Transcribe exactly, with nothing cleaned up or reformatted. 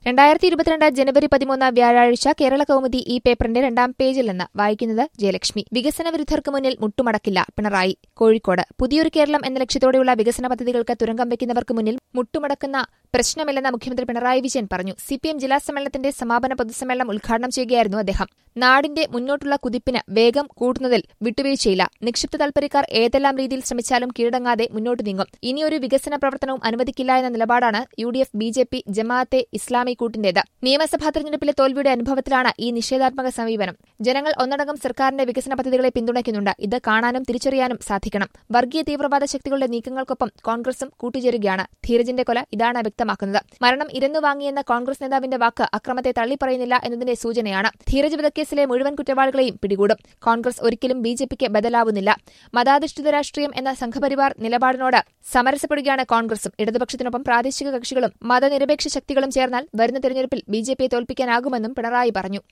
രണ്ടായിരത്തി ഇരുപത്തിരണ്ട് ജനുവരി പതിമൂന്ന് വ്യാഴാഴ്ച കേരള കൗമുദി ഈ പേപ്പറിന്റെ രണ്ടാം പേജിൽ നിന്ന് വായിക്കുന്നത് ജയലക്ഷ്മി. വികസന വിരുദ്ധർക്ക് മുന്നിൽ മുട്ടുമടക്കില്ല പിണറായി. കോഴിക്കോട്. പുതിയൊരു കേരളം എന്ന ലക്ഷ്യത്തോടെയുള്ള വികസന പദ്ധതികൾക്ക് തുരങ്കം വയ്ക്കുന്നവർക്ക് മുന്നിൽ മുട്ടുമടക്കുന്ന പ്രശ്നമില്ലെന്ന് മുഖ്യമന്ത്രി പിണറായി വിജയൻ പറഞ്ഞു. സിപിഎം ജില്ലാ സമ്മേളനത്തിന്റെ സമാപന പൊതുസമ്മേളനം ഉദ്ഘാടനം ചെയ്യുകയായിരുന്നു അദ്ദേഹം. നാടിന്റെ മുന്നോട്ടുള്ള കുതിപ്പിന് വേഗം കൂട്ടുന്നതിൽ വിട്ടുവീഴ്ചയില്ല. നിക്ഷിപ്ത താൽപര്യക്കാർ ഏതെല്ലാം രീതിയിൽ ശ്രമിച്ചാലും കീഴടങ്ങാതെ മുന്നോട്ട് നീങ്ങും. ഇനിയൊരു വികസന പ്രവർത്തനവും അനുവദിക്കില്ല എന്ന നിലപാടാണ് U D F, B J P, Jamaat-e Islami കൂട്ടിന്റേത്. നിയമസഭാ തെരഞ്ഞെടുപ്പിലെ തോൽവിയുടെ അനുഭവത്തിലാണ് ഈ നിഷേധാത്മക സമീപനം. ജനങ്ങൾ ഒന്നടങ്കം സർക്കാരിന്റെ വികസന പദ്ധതികളെ പിന്തുണയ്ക്കുന്നുണ്ട്. ഇത് കാണാനും തിരിച്ചറിയാനും സാധിക്കണം. വർഗീയ തീവ്രവാദ ശക്തികളുടെ നീക്കങ്ങൾക്കൊപ്പം കോൺഗ്രസും കൂട്ടുചേരുകയാണ്. ധീരജിന്റെ കൊല ഇതാണ് വ്യക്തമാക്കുന്നത്. മരണം ഇരന്നു വാങ്ങിയെന്ന കോൺഗ്രസ് നേതാവിന്റെ വാക്ക് അക്രമത്തെ തള്ളിപ്പറയുന്നില്ല എന്നതിന്റെ സൂചനയാണ്. ധീരജ് വധക്കേസിലെ മുഴുവൻ കുറ്റവാളികളെയും പിടികൂടും. കോൺഗ്രസ് ഒരിക്കലും ബി ജെ പിക്ക് ബദലാവുന്നില്ല. മതാധിഷ്ഠിത രാഷ്ട്രീയം എന്ന സംഘപരിവാർ നിലപാടിനോട് സമരസപ്പെടുകയാണ് കോൺഗ്രസും. ഇടതുപക്ഷത്തിനൊപ്പം പ്രാദേശിക കക്ഷികളും മതനിരപേക്ഷ ശക്തികളും ചേർന്നാൽ വരുന്ന തെരഞ്ഞെടുപ്പിൽ ബി ജെ പിയെ തോൽപ്പിക്കാനാകുമെന്നും പിണറായി പറഞ്ഞു.